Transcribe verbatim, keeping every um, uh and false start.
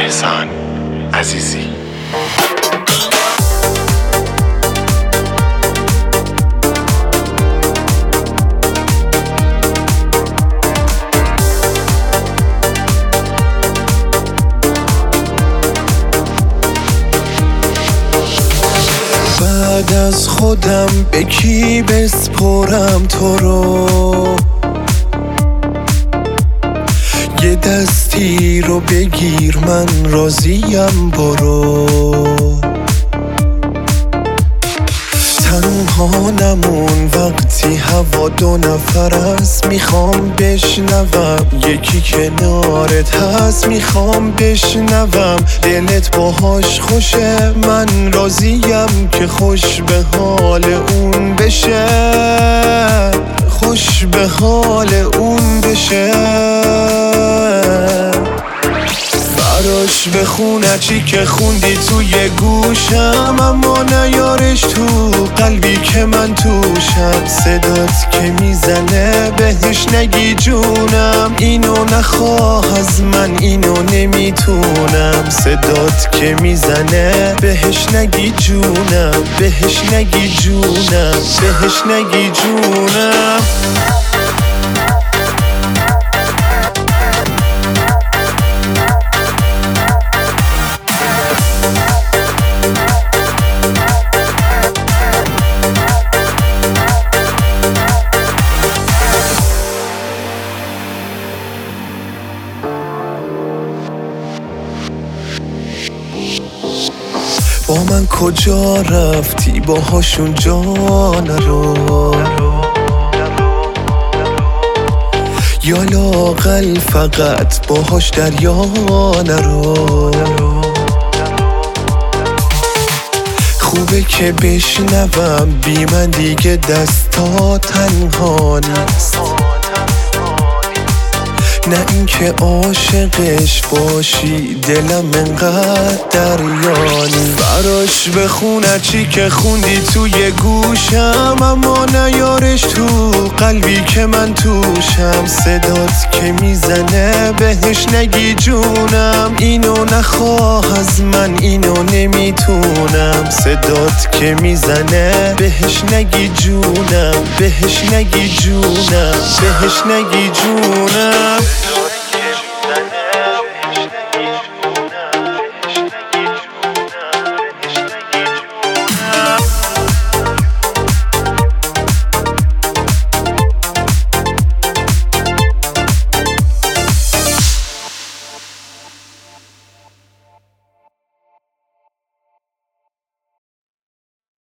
احسان عزیزی. بعد از خودم به کی بسپرم تو رو؟ یه دستی رو بگیر من راضیم برو. تنها نمون وقتی هوا دو نفر است، میخوام بشنوم یکی کنارت هست، میخوام بشنوم دلت باهاش خوشه. من راضیم که خوش به حال اون بشه، خوش به حال اون بشه. براش بخونه چی که خوندی توی گوشم، اما نیارش تو قلبی که من توشم. صدات که میزنه بهش نگی جونم، اینو نخواه از من اینو نمیتونم. صدات که میزنه بهش نگی جونم، بهش نگی جونم، بهش نگی جونم. با من کجا رفتی باهاشون جا نرو؟ یا لااقل فقط باهاش دریا نرو. خوبه که بشنوم بی من دیگه دستا تنها نیست، نه اینکه عاشقش باشی دلم انقدر دریانی. براش بخونه چی که خوندی توی گوشم، اما نیارش تو قلبی که من توشم. صدات که میزنه بهش نگی جونم، اینو نخواه از من اینو نمیتونم. صدات که میزنه بهش نگی جونم، بهش نگی جونم، بهش نگی جونم.